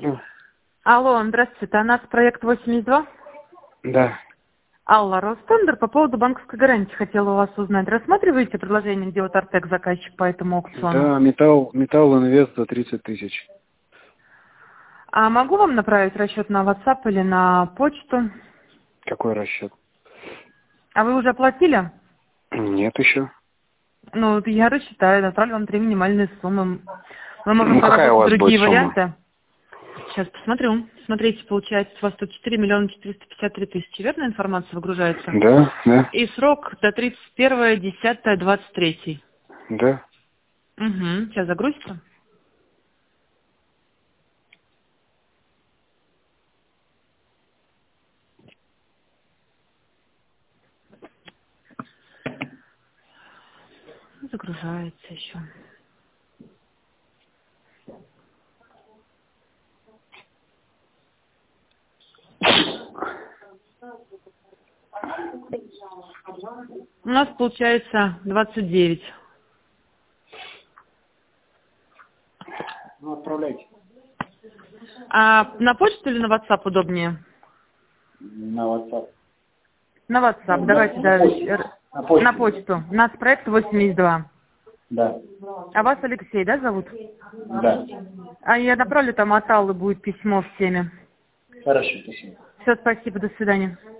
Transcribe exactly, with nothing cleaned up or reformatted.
смотрю. Алло, здравствуйте, это АНАС проект восемьдесят два? Да. Алла, Ростендер, по поводу банковской гарантии хотела у вас узнать. Рассматриваете предложение, где вот Артек заказчик по этому аукциону? Да, металл, металл инвест за тридцать тысяч. А могу вам направить расчет на WhatsApp или на почту? Какой расчет? А вы уже оплатили? Нет еще. Ну, вот я рассчитаю, направлю вам три минимальные суммы. Мы можем Ну, какая у проработать вас другие будет сумма? варианты. Сейчас посмотрю. Смотрите, получается, у вас тут четыре миллиона четыреста пятьдесят три тысячи. Верная информация выгружается? Да, да, И срок до тридцать первое десятое двадцать третий. да. Угу. Сейчас загрузится. Загружается еще. У нас получается двадцать девять. Ну, отправляйте. А на почту или на WhatsApp удобнее? На WhatsApp. На WhatsApp. Ну, Давайте, на, да. на почту. р- На почту. На почту. У нас проект восемьдесят два. Да. А вас Алексей, да, зовут? Да. А я направлю там от Аллы будет письмо в теме. Хорошо, спасибо. Все, спасибо, до свидания.